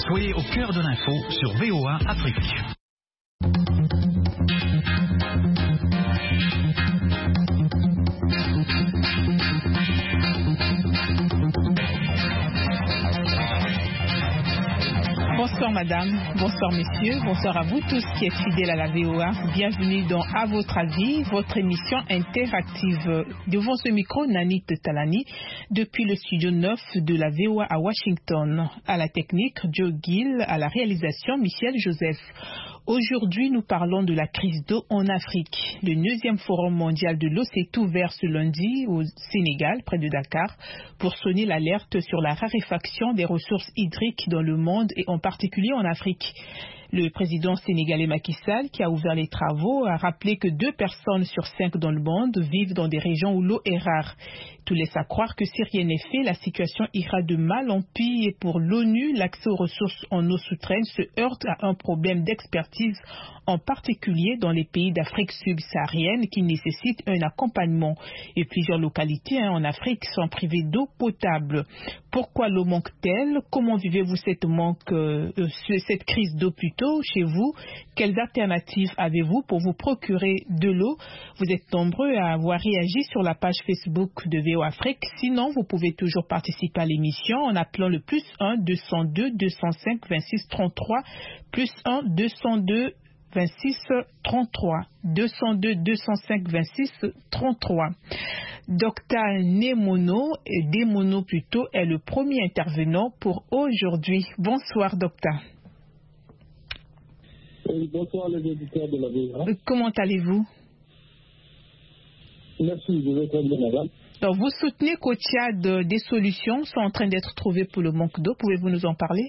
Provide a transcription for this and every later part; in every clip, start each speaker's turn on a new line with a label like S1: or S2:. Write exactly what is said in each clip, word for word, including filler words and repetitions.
S1: Soyez au cœur de l'info sur V O A Afrique.
S2: Bonsoir madame, bonsoir messieurs, bonsoir à vous tous qui êtes fidèles à la V O A. Bienvenue dans À votre avis, votre émission interactive. Devant ce micro, Nanit Talani, depuis le studio neuf de la V O A à Washington. À la technique, Joe Gill, à la réalisation, Michel Joseph. Aujourd'hui, nous parlons de la crise d'eau en Afrique. Le neuvième forum mondial de l'eau s'est ouvert ce lundi au Sénégal, près de Dakar, pour sonner l'alerte sur la raréfaction des ressources hydriques dans le monde et en particulier en Afrique. Le président sénégalais Macky Sall, qui a ouvert les travaux, a rappelé que deux personnes sur cinq dans le monde vivent dans des régions où l'eau est rare. Tout laisse à croire que si rien n'est fait, la situation ira de mal en pis et pour l'ONU, l'accès aux ressources en eau souterraine se heurte à un problème d'expertise, en particulier dans les pays d'Afrique subsaharienne qui nécessitent un accompagnement. Et plusieurs localités hein, en Afrique sont privées d'eau potable. Pourquoi l'eau manque-t-elle? Comment vivez-vous cette, manque, euh, cette crise d'eau plutôt chez vous? Quelles alternatives avez-vous pour vous procurer de l'eau? Vous êtes nombreux à avoir réagi sur la page Facebook de V O A Afrique. Sinon, vous pouvez toujours participer à l'émission en appelant le plus un deux cent deux deux cent cinq vingt-six trente-trois, plus un deux cent deux vingt-six trente-trois, deux cent deux deux cent cinq vingt-six trente-trois. Docteur Nemono, Demono plutôt, est le premier intervenant pour aujourd'hui. Bonsoir, docteur.
S3: Oui, bonsoir les auditeurs de la V O A.
S2: Comment allez-vous?
S3: Merci, je vais très bien, madame.
S2: Donc, vous soutenez qu'au Tchad, des solutions sont en train d'être trouvées pour le manque d'eau. Pouvez-vous nous en parler?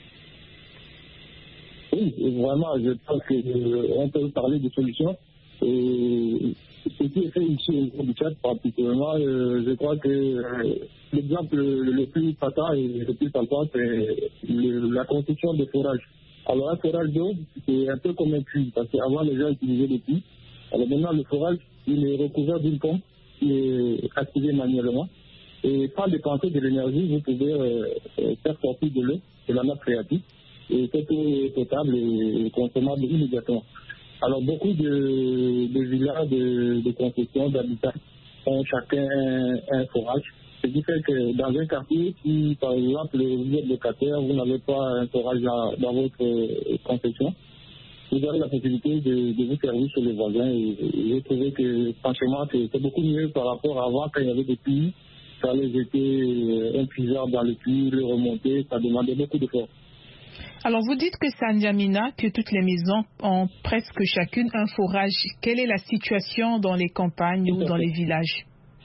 S3: Oui, vraiment, je pense qu'on peut parler de solutions. Et ce qui est fait ici au Tchad, particulièrement, euh, je crois que euh, l'exemple le plus patent et le plus patent, c'est le, la construction de forages. Alors, un forage d'eau, c'est un peu comme un puits, parce qu'avant, les gens utilisaient des puits. Alors maintenant, le forage, il est recouvert d'une pompe qui est activée manuellement. Et sans dépenser de l'énergie, vous pouvez euh, faire sortir de l'eau, de la nappe phréatique. Et cette eau est potable et consommable immédiatement. Alors, beaucoup de, de villas, de, de construction, d'habitats ont chacun un, un forage. Ce qui fait que dans un quartier, si par exemple vous êtes locataire, vous n'avez pas un forage dans, dans votre euh, concession, vous avez la possibilité de, de vous servir sur les voisins. Et, et j'ai trouvé que franchement, c'est, c'est beaucoup mieux par rapport à avant quand il y avait des puits. Ça allait jeter un puisard dans le puits, le remonter, ça demandait beaucoup d'efforts.
S2: Alors, vous dites que c'est à N'Djamena que toutes les maisons ont presque chacune un forage. Quelle est la situation dans les campagnes ou dans les villages?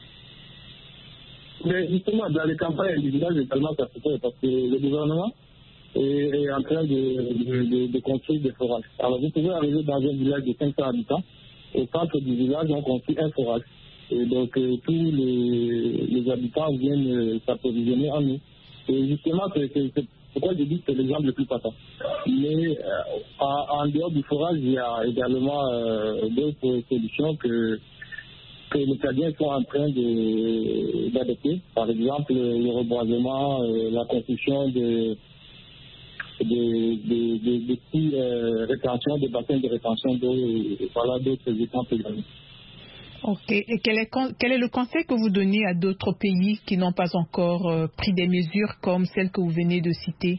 S3: Mais justement, dans les campagnes et les villages, également, ça se fait parce que le gouvernement est, est en train de, de, de, de construire des forages. Alors, vous pouvez arriver dans un village de cinq cents habitants. Au centre du village, on construit un forage. Et donc, euh, tous les, les habitants viennent euh, s'approvisionner en eau. Et justement, c'est, c'est, c'est pourquoi je dis que c'est l'exemple le plus patent. Mais euh, en, en dehors du forage, il y a également euh, d'autres solutions que que les Tchadiens sont en train de, d'adopter. Par exemple, le reboisement, euh, la construction de de, de, de, de petits euh, rétentions, de bassins de rétention d'eau, et, et voilà d'autres exemples également.
S2: Ok. Et quel est, quel est le conseil que vous donnez à d'autres pays qui n'ont pas encore euh, pris des mesures comme celles que vous venez de citer?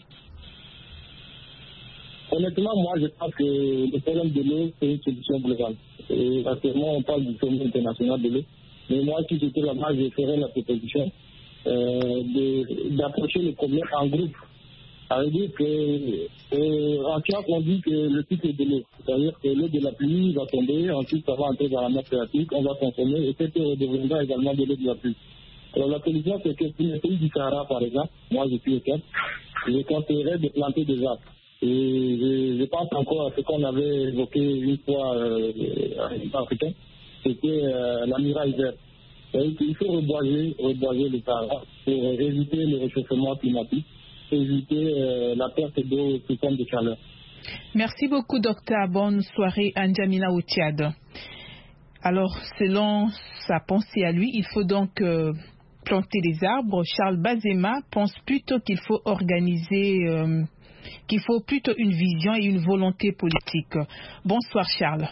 S3: Honnêtement, moi, je pense que le problème de l'eau, c'est une solution globale. Et actuellement, on parle du sommet international de l'eau. Mais moi, si j'étais là-bas, je ferais la proposition euh, de, d'approcher le problème en groupe. Ça veut dire que, euh, en science, on dit que le cycle de l'eau, c'est-à-dire que l'eau de la pluie va tomber, ensuite ça va entrer dans la nappe phréatique, on va consommer, et cette eau deviendra également de l'eau de la pluie. Alors la solution, c'est que pour les pays du Sahara, par exemple, moi je suis au Cap, je conseillerais de planter des arbres. Et je, je pense encore à ce qu'on avait évoqué une fois euh, en africain, c'était euh, la muraille verte. Il faut reboiser, reboiser le Sahara pour éviter le réchauffement climatique, éviter euh, la perte d'eau sous forme de chaleur.
S2: Merci beaucoup, docteur. Bonne soirée à N'Djamena au Tchad. Alors, selon sa pensée à lui, il faut donc euh, planter des arbres. Charles Bazema pense plutôt qu'il faut organiser euh, qu'il faut plutôt une vision et une volonté politique. Bonsoir Charles.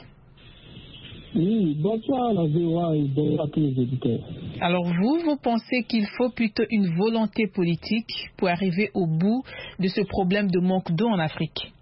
S3: Oui, bonsoir la V O A et bonsoir à tous les auditeurs.
S2: Alors vous, vous pensez qu'il faut plutôt une volonté politique pour arriver au bout de ce problème de manque d'eau en Afrique?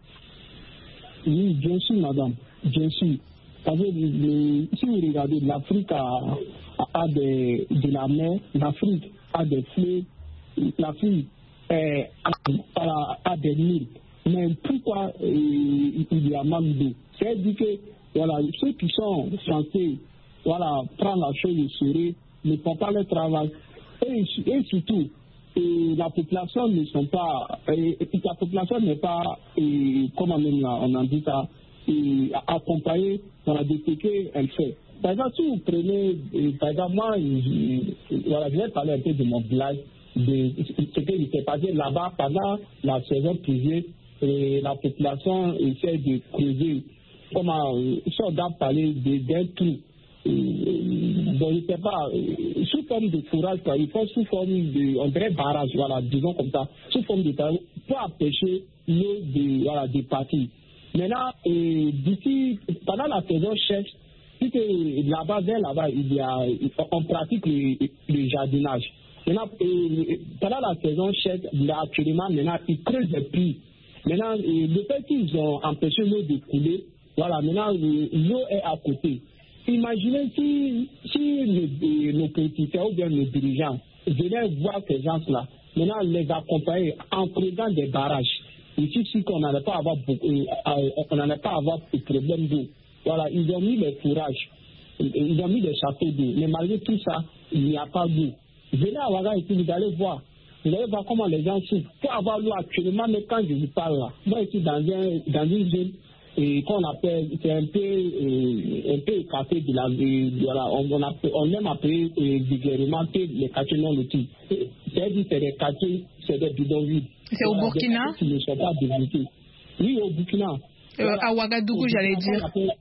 S3: Oui, bien sûr, madame, bien sûr. Parce que le, si vous regardez, l'Afrique a, a, a des, de la mer, l'Afrique a des fleuves, l'Afrique euh, a, a, a des mines. Mais pourquoi euh, il y a manque d'eau? C'est-à-dire que voilà, ceux qui sont censés voilà, prendre la chose au sérieux ne font pas le travail. Et, et surtout, et la population ne sont pas, et, et la population n'est pas, et, comment on en dit ça, et, accompagnée dans de ce qu'elle fait. Par exemple, si vous prenez, et, par exemple, moi, je, voilà, je vais parler un peu de mon village, de ce qui s'est passé là-bas pendant la saison pluvieuse, et la population essaie de creuser. Comment, si on doit parler d'un trou, euh, bon, je ne sais pas, euh, sous forme de fourrage, quoi, il faut sous forme de, on dirait barrage, voilà, disons comme ça, sous forme de barrage, pour empêcher l'eau de, voilà, de partir. Maintenant, euh, d'ici, pendant la saison sèche, puisque là-bas, vers là-bas, il y a, on pratique le, le jardinage. Maintenant, euh, pendant la saison sèche, là, actuellement, maintenant, ils creusent des puits. Maintenant, euh, le fait qu'ils ont empêché l'eau de couler, voilà, maintenant, l'eau est à côté. Imaginez si, si les, nos politiciens ou bien nos dirigeants venaient voir ces gens-là, maintenant les accompagner en creusant des barrages. Ici, si on n'allait pas avoir beaucoup, euh, on n'allait pas avoir de problème d'eau. Voilà, ils ont mis les fourrages, ils ont mis des châteaux d'eau. Mais malgré tout ça, il n'y a pas d'eau. Venez à Ouaga et puis vous allez voir. Vous allez voir comment les gens souffrent. Pour avoir l'eau actuellement, mais quand je vous parle là, moi ici dans, un, dans une zone, et qu'on appelle, c'est un peu, euh, un peu écarté de la vie, voilà, on, on, appelle, on aime appeler euh, vulgairement les quartiers non lotis. C'est-à-dire c'est des quartiers, c'est des bidonvilles.
S2: C'est voilà, au Burkina
S3: qui ne sont pas développés. Oui, au Burkina.
S2: Euh,
S3: voilà.
S2: À Ouagadougou, j'allais dire.
S3: Appelle,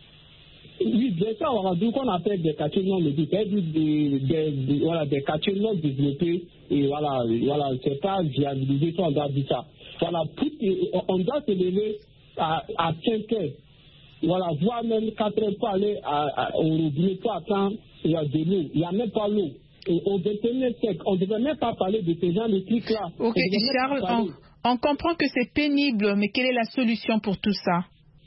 S3: oui, bien sûr, à Ouagadougou, qu'on appelle des quartiers non lotis. C'est-à-dire des, des, des, voilà, des quartiers non développés. Et voilà, voilà, c'est pas viabilisé, on doit dire ça. Voilà, on, on doit se lever à, à cinq heures, voilà, voire même quatre heures pour aller à, à, au robinet pour attendre, il y a de l'eau, il n'y a même pas l'eau. Et au vingt et unième siècle, on ne devait même pas parler de ces gens de trucs-là.
S2: Ok, Charles, on, on comprend que c'est pénible, mais quelle est la solution pour tout ça?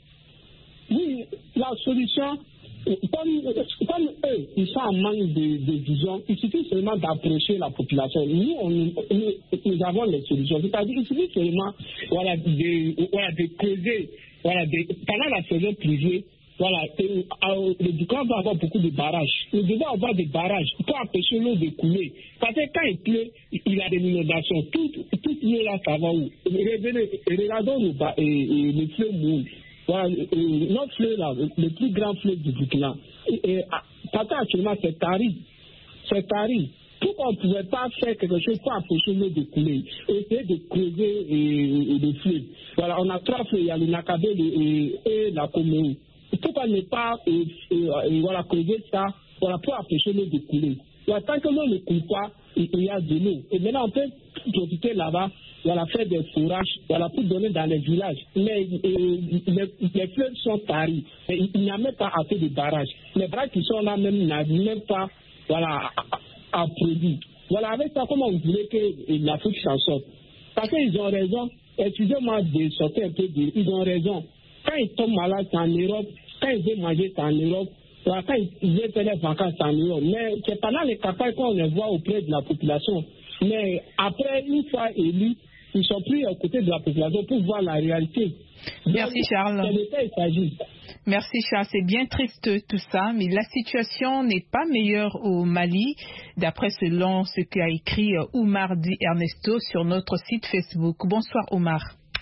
S2: Oui,
S3: la solution, comme, comme eux, ils sont en manque de, de vision, il suffit seulement d'approcher la population. Nous, on, nous, nous avons les solutions. C'est-à-dire qu'il suffit seulement voilà, de, voilà, de creuser, voilà, de, pendant la saison pluvieuse, voilà, et, euh, le Burkina va avoir beaucoup de barrages. Nous devons avoir des barrages pour empêcher l'eau de couler. Parce que quand il pleut, il y a des inondations. Tout, tout l'eau là, ça va où? Revenez, regardons le, et, et, le fleuve Moule. Voilà, notre fleuve là, le plus grand fleuve du Burkina, et, et, actuellement c'est Tari. C'est Tari. Pourquoi on ne pouvait pas faire quelque chose pour empêcher l'eau de couler? Essayer de creuser et, et de fleuves. Voilà, on a trois fleuves, il y a le Nakabé et, et la Coméo. Pourquoi ne pas et, et, et, voilà, creuser ça voilà, pour empêcher l'eau de couler? Voilà, tant que l'eau ne coule pas, il, il y a de l'eau. Et maintenant on peut profiter là-bas. Voilà, faire des fourrages, voilà, pour donner dans les villages. Mais euh, les, les fleuves sont taris. Il n'y a même pas assez de barrages. Les barrages qui sont là même n'arrivent même pas voilà, à, à produire. Voilà, avec ça, comment on voulait que l'Afrique s'en sorte? Parce qu'ils ont raison. Excusez-moi de sortir un peu de... Ils ont raison. Quand ils tombent malades, c'est en Europe. Quand ils veulent manger, c'est en Europe. Voilà, quand ils veulent faire les vacances, c'est en Europe. Mais c'est pendant les campagnes qu'on les voit auprès de la population. Mais après, une fois élus, ils sont pris aux côtés de la population pour voir la réalité.
S2: Merci
S3: donc,
S2: Charles.
S3: C'est de ça qu'il s'agit.
S2: Merci Charles, c'est bien triste tout ça, mais la situation n'est pas meilleure au Mali, d'après selon ce qu'a écrit Oumar Di Ernesto sur notre site Facebook. Bonsoir Oumar.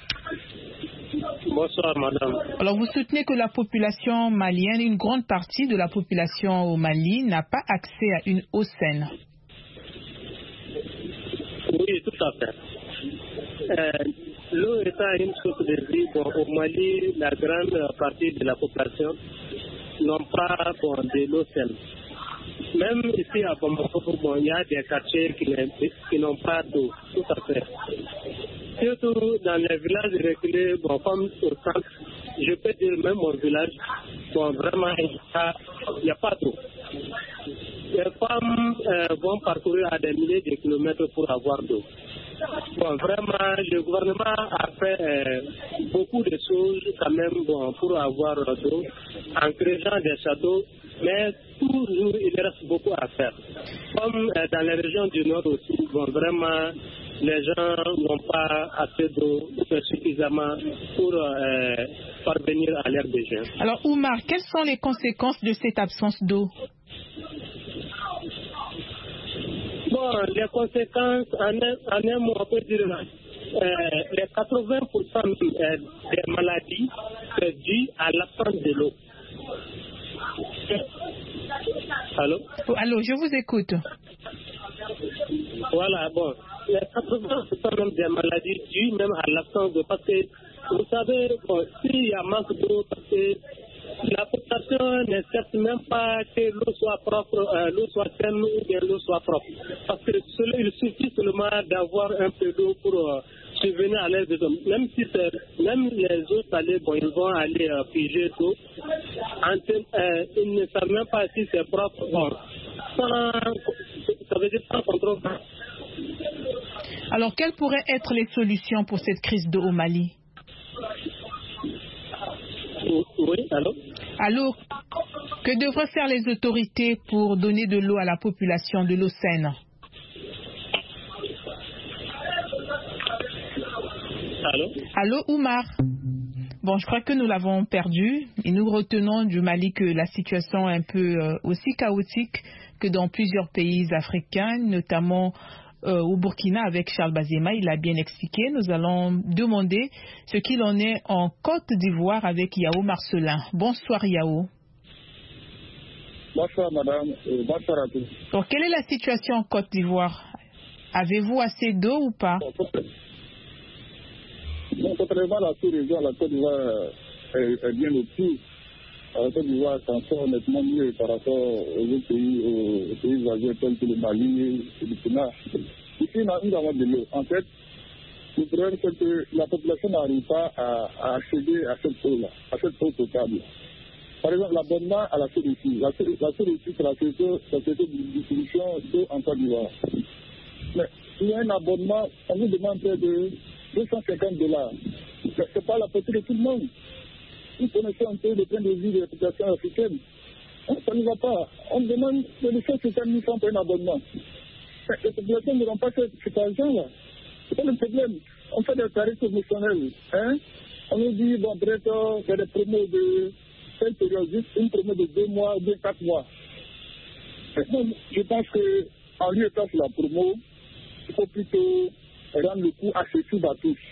S4: Bonsoir madame.
S2: Alors vous soutenez que la population malienne, une grande partie de la population au Mali n'a pas accès à une eau saine.
S4: Oui, tout à fait. Euh, l'eau étant une source de vie, bon, au Mali, la grande partie de la population n'ont pas bon, de l'eau saine. Même ici à Bamako, bon, il y a des quartiers qui, qui n'ont pas d'eau, tout à fait. surtout dans les villages reculés, bon, comme au centre, je peux dire même mon village, bon, vraiment, il n'y a, a pas d'eau. Les femmes euh, vont parcourir à des milliers de kilomètres pour avoir d'eau. Bon, vraiment, le gouvernement a fait euh, beaucoup de choses quand même bon, pour avoir d'eau en créant des châteaux, mais toujours il reste beaucoup à faire. Comme euh, dans les régions du Nord aussi, bon, vraiment, les gens n'ont pas assez d'eau suffisamment pour euh, parvenir à leurs besoins.
S2: Alors, Oumar, quelles sont les conséquences de cette absence d'eau?
S4: Bon, les conséquences, en un, en un mot, on peut dire euh, les quatre-vingts pour cent euh, des maladies sont dues à l'absence de l'eau. Allô?
S2: Oh, allô, je vous écoute.
S4: Voilà, bon, les quatre-vingts pour cent même des maladies dues même à l'absence d'eau. Parce que, vous savez, bon, s'il y a manque d'eau, parce que la population n'accepte même pas que l'eau soit propre, euh, l'eau soit saine ou que l'eau soit propre. Parce que cela, il suffit seulement d'avoir un peu d'eau pour euh, subvenir à l'aide des hommes. Même si c'est, même les eaux salées, bon, ils vont aller euh, piger d'eau. Euh, ils ne savent même pas si c'est propre. Bon, sans, ça veut dire sans contrôle.
S2: Alors, quelles pourraient être les solutions pour cette crise d'eau au Mali?
S4: Oui, allô?
S2: Allô, que devraient faire les autorités pour donner de l'eau à la population, de l'eau saine?
S4: Allô?
S2: Allô, Oumar? Bon, je crois que nous l'avons perdu et nous retenons du Mali que la situation est un peu euh, aussi chaotique que dans plusieurs pays africains, notamment Euh, au Burkina avec Charles Bazema. Il a bien expliqué. Nous allons demander ce qu'il en est en Côte d'Ivoire avec Yao Marcelin. Bonsoir Yao.
S3: Bonsoir madame, et bonsoir à tous.
S2: Donc, quelle est la situation en Côte d'Ivoire? Avez-vous assez d'eau ou pas?
S3: Bon, contrairement à la sous-région, la Côte d'Ivoire est, est bien au-dessus. La Côte d'Ivoire s'en sort nettement mieux par rapport aux autres pays, aux, aux pays voisins tels que le Mali et le Burkina. Ici, nous avons de l'eau. En fait, le problème, c'est que la population n'arrive pas à, à accéder à cette eau-là, à cette eau potable. Par exemple, l'abonnement à la C D C. La C D C, c'est la société de distribution d'eau en Côte d'Ivoire. Mais il y a un abonnement, on nous demande près de deux cent cinquante dollars. Ce n'est pas la possibilité de tout le monde. Nous connaissons un peu le train de vie des populations africaines. Ça ne va pas. On demande de deux cent cinquante mille francs pour un abonnement. Mais les populations n'auront pas cet argent-là. C'est pas le problème. On fait des tarifs promotionnels. Hein? On nous dit, bon, peut-être, il y a des promos de telle période, juste une promo de deux mois, deux, quatre mois. Maintenant, je pense qu'en lieu et place de la promo, il faut plutôt rendre le coût accessible à tous.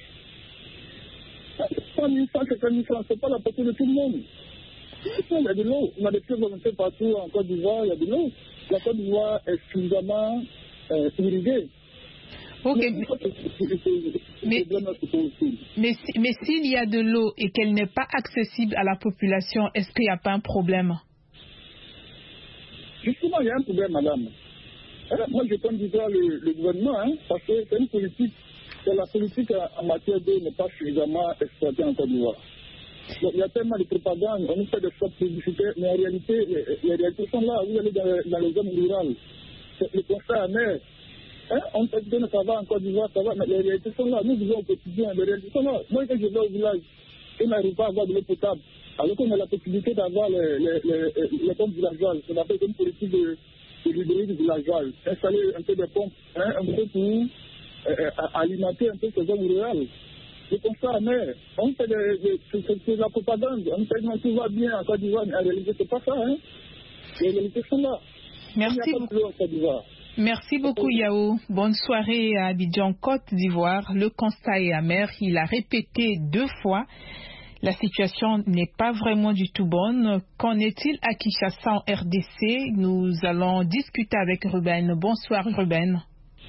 S3: cent mille francs, cinquante mille francs, ce n'est pas la portée de tout le monde. Il y a de l'eau. On a des pieds volontaires partout en Côte d'Ivoire, il y a de l'eau. La Côte d'Ivoire est suffisamment euh, irriguée.
S2: Ok, mais, mais, mais s'il y a de l'eau et qu'elle n'est pas accessible à la population, est-ce qu'il n'y a pas un problème?
S3: Justement, il y a un problème, madame. Alors, moi, je compte dire le, le gouvernement, hein, parce que c'est une politique, que la politique en matière d'eau n'est pas suffisamment exploitée en Côte d'Ivoire. Donc, il y a tellement de propagande, on nous fait des spots publicitaires, mais en réalité, les, les réalités sont là. Vous allez dans, dans les zones rurales, le constat amer. Hein? On peut dire que ça va en Côte d'Ivoire, ça va, mais les réalités sont là. Nous vivons au quotidien, les réalités sont là. Moi, quand je vais au village, je n'arrive pas à avoir de l'eau potable. Alors qu'on a la possibilité d'avoir les, les, les, les pompes villageoises. On appelle une politique de, de l'hybride villageoise. Installer un peu de pompes, hein, un peu pour euh, alimenter un peu ces zones rurales. Le constat amer. On fait de, de, de, de la propagande. On fait que tout va bien en Côte d'Ivoire, mais en réalité, c'est pas ça. Hein? Les réalités sont là.
S2: Merci beaucoup. Merci beaucoup Yao. Bonne soirée à Abidjan, Côte d'Ivoire. Le constat est amer. Il a répété deux fois. La situation n'est pas vraiment du tout bonne. Qu'en est-il à Kinshasa en R D C? Nous allons discuter avec Ruben. Bonsoir Ruben.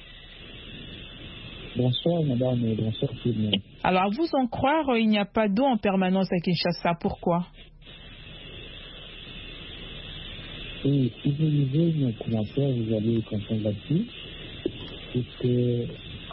S5: Bonsoir madame et bonsoir tout le monde.
S2: Alors à vous en croire, il n'y a pas d'eau en permanence à Kinshasa. Pourquoi?
S5: Et si vous lisez nos commentaires, vous allez comprendre là-dessus. Puisque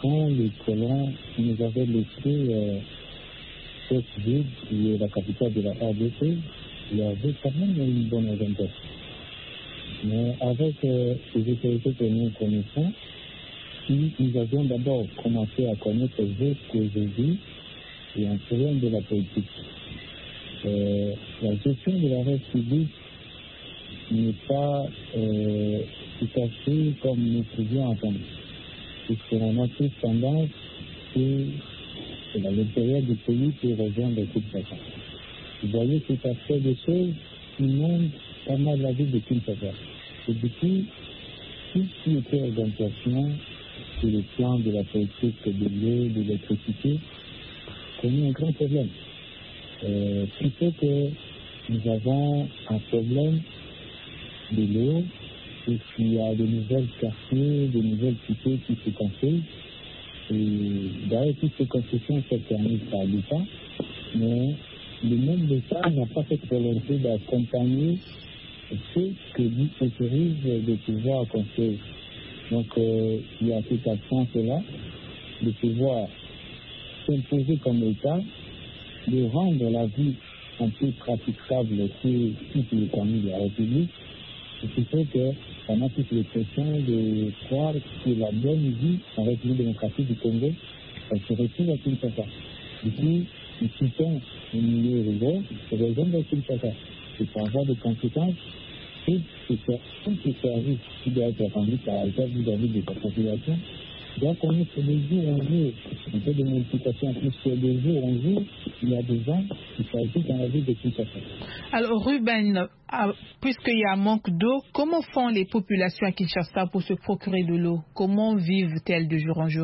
S5: quand les colons nous avaient laissé euh, cette ville, qui est la capitale de la R D C, il y avait quand même une bonne organisation. Mais avec euh, les autorités que nous connaissons, si nous avions d'abord commencé à connaître qu'aujourd'hui, il y a un problème de la politique. Euh, la gestion de la République n'est pas euh, tout à fait comme nous pouvions entendre. Puisqu'on a tous tendance que dans l'intérieur du pays pour rejoindre le Kinshasa. Vous voyez tout à fait des choses qui montrent pas mal la vie de Kinshasa. Et du coup, tout ce qui était organisation sur le plan de la politique, de l'eau, de l'électricité, connaît un grand problème. Euh, ce qui fait que nous avons un problème de l'eau, et qu'il y a de nouvelles quartiers, de nouvelles cités qui se construisent. Et d'ailleurs, toutes ces constructions sont permises par l'État, mais le même l'État n'a pas cette volonté d'accompagner ceux que lui autorise de pouvoir construire. Donc, euh, il y a cette absence-là de pouvoir s'imposer comme État, de rendre la vie un peu praticable sur toute l'économie de la République, ce qui fait qu'on a toute l'impression de croire que la bonne vie en République démocratique du Congo, elle se retrouve à Kinshasa. Du coup, nous quittons le milieu rural et rejoignons à Kinshasa. Et pour avoir des conséquences, tout ce service qui doit être rendu par l'État vis-à-vis de sa population doit connaître de jour en jour. Un peu de multiplication plus que de jour en jour, il y a des gens qui s'ajoutent dans la vie de Kinshasa.
S2: Alors Ruben, puisqu'il y a un manque d'eau, comment font les populations à Kinshasa pour se procurer de l'eau? Comment vivent-elles de jour en jour?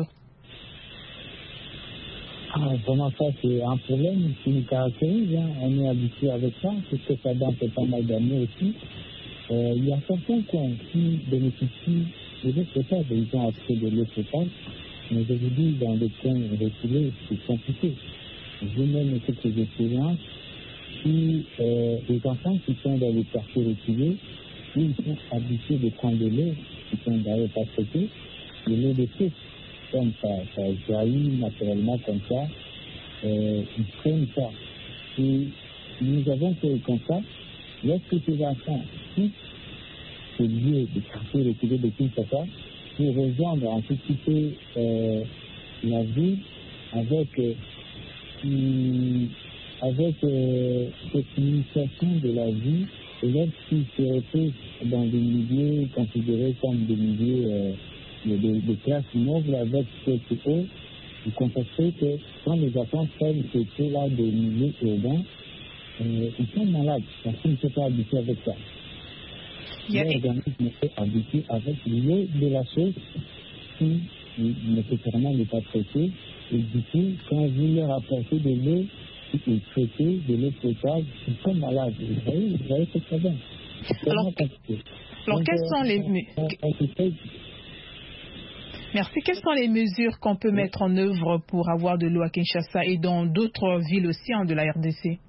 S5: Ah, vraiment, ça, c'est un problème qui nous caractérise. Hein. On est habitué avec ça, parce que ça date pas mal d'années aussi. Euh, il y a certains coins qui bénéficient de l'eau potable, ils ont accès de l'eau potable, mais je vous dis, dans les coins reculés, c'est compliqué. J'ai même quelques expériences qui, euh, les enfants qui sont dans les quartiers reculés, ils sont habitués de prendre de l'eau, qui sont d'ailleurs pas traitées, de l'eau de source, comme ça, ça jaillit naturellement comme ça, euh, ils prennent ça. Et nous avons fait le constat, lorsque ces enfants quittent ce lieu de quartier reculé de Kinshasa pour rejoindre en tout petit peu euh, la ville avec, euh, avec euh, cette initiation de la vie, et lorsqu'ils se retrouvent dans des milieux considérés comme des milieux euh, de, de, de classe noble avec cette eau, vous constatez que quand les enfants prennent ces eaux-là des milieux urbains, euh, ils sont malades parce qu'ils ne sont pas habitués avec ça. L'organisme est habitué avec l'eau de la source qui nécessairement n'est pas traitée. Et du coup, quand vous leur apportez de l'eau qui est traitée, de l'eau potable, ils sont malades. Vous voyez, vous voyez c'est très bien.
S2: Alors, alors quelles sont les mesures Merci. Quelles sont les mesures qu'on peut mettre en œuvre pour avoir de l'eau à Kinshasa et dans d'autres villes aussi hein, de la R D C?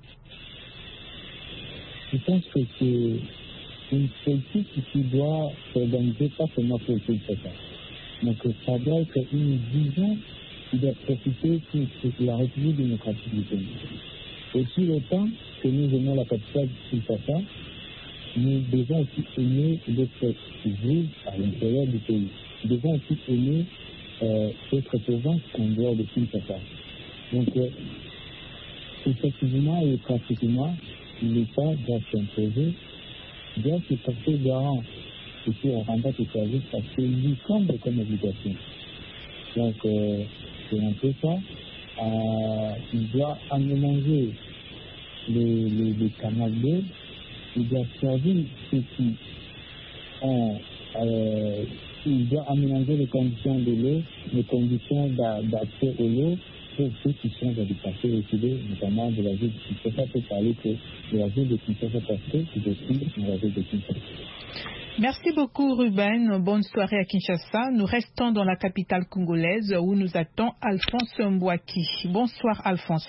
S5: Je pense que c'est une politique qui doit s'organiser pas seulement pour Kinshasa. Donc ça doit être une vision qui doit profiter pour la République démocratique du Congo. Aussi longtemps que nous aimons la capitale de Kinshasa, nous devons aussi aimer d'autres villes à l'intérieur du pays. Nous devons aussi aimer euh, d'autres provinces en dehors de Kinshasa. Donc, euh, effectivement et pratiquement, l'État doit s'imposer, doit se porter garant et puis on rendra ce service parce qu'il lui semble comme obligation. Donc, euh, c'est un peu ça. Euh, il doit aménager les, les, les canaux d'eau, il doit servir ceux qui ont, euh, il doit aménager les conditions de l'eau, les conditions d'accès à l'eau pour ceux qui sont dans les quartiers reculés, notamment de la ville de Kinshasa. On peut parler que de la ville de Kinshasa parce que je suis dans la ville de Kinshasa.
S2: Merci beaucoup Ruben, bonne soirée à Kinshasa. Nous restons dans la capitale congolaise où nous attend Alphonse Mbouaki. Bonsoir Alphonse.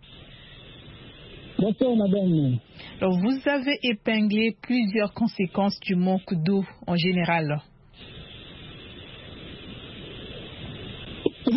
S5: Bonsoir madame.
S2: Alors, vous avez épinglé plusieurs conséquences du manque d'eau en général.
S5: Oui,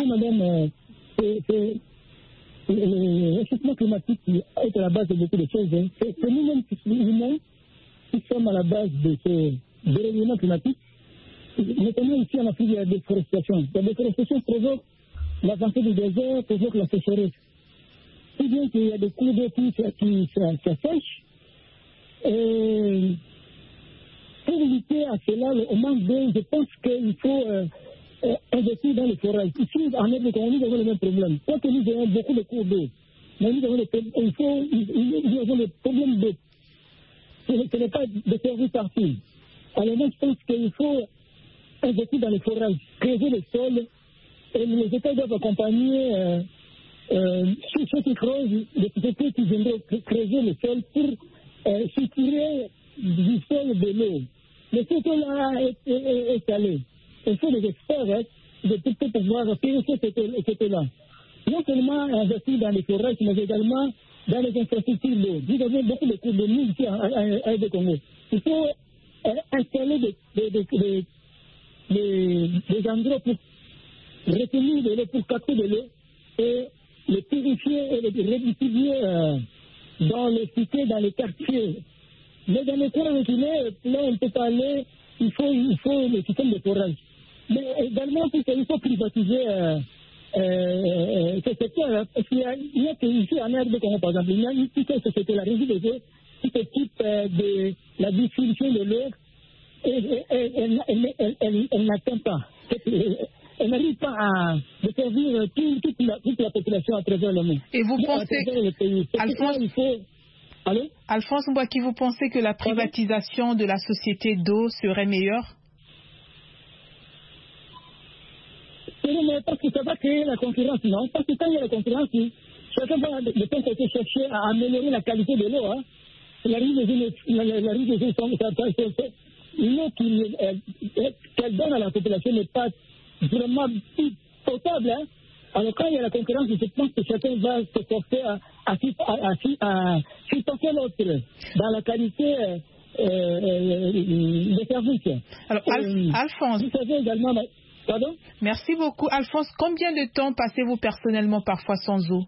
S5: effectivement, madame, euh, c'est, c'est, le réchauffement climatique qui est à la base de beaucoup de choses. Hein. C'est, c'est nous-mêmes qui, nous-mêmes qui sommes à la base de ce dérèglement climatique. Notamment ici en Afrique, il y a la déforestation. La déforestation provoque l'avancée du désert, provoque la sécheresse. Si bien qu'il y a des cours d'eau qui s'assèchent. Et pour éviter à cela, au manque d'eau, je pense qu'il faut euh, euh, investir dans les forêts. Ici, en Afrique, nous avons le même problème. Soit que nous avons beaucoup de cours d'eau, mais nous avons, le, il faut, nous avons le problème d'eau. Ce n'est pas de service partout. Alors moi, je pense qu'il faut investir dans les forêts, creuser le sol, et les États doivent accompagner euh, euh, ceux qui creusent, les sociétés qui viendraient creuser le sol pour euh, soutirer du sol de l'eau. Mais ce que-là est, est, est salé. Il faut des experts hein, de pour pouvoir purifier ce là. Non seulement investir dans les forêts, mais également dans les infrastructures d'eau. Vous avez beaucoup de cours de mine ici à Aide Congo. Il faut euh, installer des, des, des, des, des, des endroits pour retenir de l'eau, pour capter de l'eau et les purifier et les redistribuer euh, dans les cités, dans les quartiers. Mais dans les coins reculés, là on peut aller, il faut, il faut le système de forage. Mais également, il faut privatiser euh, euh, ce secteur. Parce qu'il y a, il y a que ici en R D Congo, par exemple, il y a une petite société, la régie des eaux, qui s'occupe euh, de la distribution de l'eau et elle n'atteint pas. Elle n'arrive pas à desservir tout, toute, la, toute la population à travers le monde.
S2: Et vous pensez,
S5: Alphonse, il faut... Allô?
S2: Alphonse Mbouaki, vous pensez que la privatisation de la société d'eau serait meilleure?
S5: Non, mais parce que ça va créer la concurrence, non? Parce que quand il y a la concurrence, chacun va de son côté chercher à améliorer la qualité de l'eau. Hein? La rive des eaux, la, la, la rive des eaux, l'eau qu'elle donne à la population n'est pas vraiment potable. Hein? Alors quand il y a la concurrence, je pense que chacun va se forcer à, à, à, à, à supporter l'autre dans la qualité euh, euh, des services.
S2: Alors, euh, Alphonse,
S5: vous savez également... Pardon?
S2: Merci beaucoup. Alphonse, combien de temps passez-vous personnellement parfois sans eau?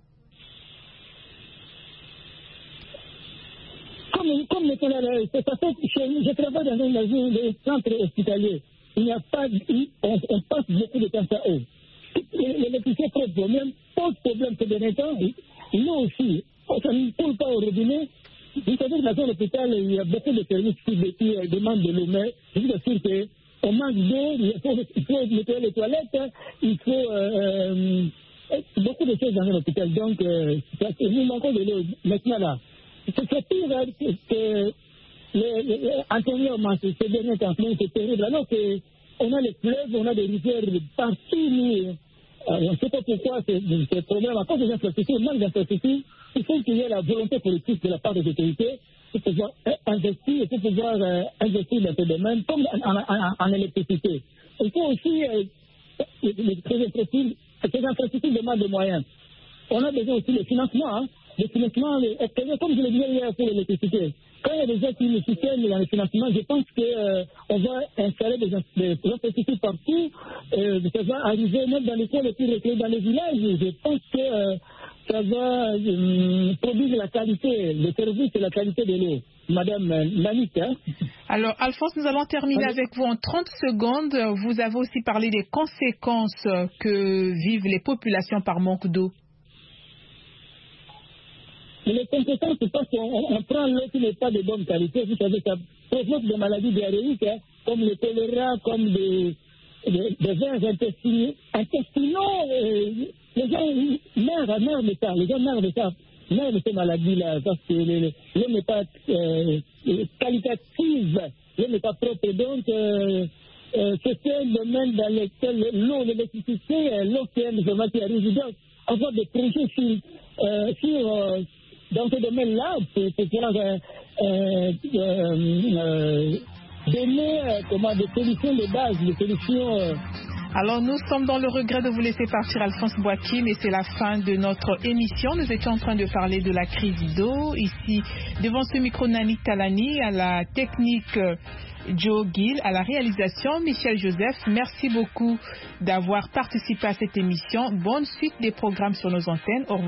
S5: Comme, comme le c'est parce que je travaille dans un, dans un centre hospitalier. Il n'y a pas, on, on passe beaucoup de temps sans eau. L'électricité pose problème, pose problème ces derniers temps. Nous aussi, ça ne coule pas au robinet. Vous savez que dans l'hôpital, il y a beaucoup de services qui, qui demandent de l'eau, mais je vous assure que on manque d'eau, il faut, il faut nettoyer les toilettes, il faut euh, euh, beaucoup de choses dans un hôpital. Donc, euh, nous manquons de l'eau. Maintenant, là, c'est pire hein, que, que les, les, antérieurement, ces derniers temps, c'est terrible. Alors qu'on a les fleuves, on a des rivières partout. Nous, on ne sait pas pourquoi c'est ce problème. À cause des infrastructures, manque d'infrastructures, il faut qu'il y ait la volonté politique de la part des autorités pour pouvoir investir et pour pouvoir euh, investir dans ce domaine, comme en, en, en électricité. Il faut aussi, euh, ces infrastructures, ces infrastructures demandent des moyens. On a besoin aussi de financement, hein, de financement, comme je le disais hier pour l'électricité. Quand il y a des gens qui nous soutiennent dans le financement, je pense qu'on euh, va installer des, des infrastructures partout, euh, ça va arriver même dans les coins les plus reculés, dans les villages. Je pense que euh, ça va euh, produire la qualité, le service et la qualité de l'eau. Madame euh, Manique, hein?
S2: Alors, Alphonse, nous allons terminer oui. avec vous en trente secondes. Vous avez aussi parlé des conséquences que vivent les populations par manque d'eau.
S5: Les conséquences, c'est parce qu'on on prend l'eau qui n'est pas de bonne qualité. Vous savez, ça provoque des maladies diarrhéiques, hein, comme le choléra, comme des, des, des vers intestinaux. intestinaux euh, les gens meurent, meurent de ça. Les gens meurent de ça. Meurent de ces maladies-là, parce que l'eau n'est pas euh, qualitative, l'eau n'est pas propre. Donc, euh, euh, c'est un domaine dans lequel l'eau, l'électricité, l'eau qui est vraiment qui arrive. Donc, avoir des projets sur, euh, sur euh, dans ce domaine-là, pour pouvoir euh, euh, euh, donner euh, comment, des solutions de base, des solutions euh,
S2: Alors, nous sommes dans le regret de vous laisser partir, Alphonse Boakim, et c'est la fin de notre émission. Nous étions en train de parler de la crise d'eau. Ici, devant ce micro, Nani Talani, à la technique Joe Gill, à la réalisation Michel Joseph. Merci beaucoup d'avoir participé à cette émission. Bonne suite des programmes sur nos antennes. Au revoir.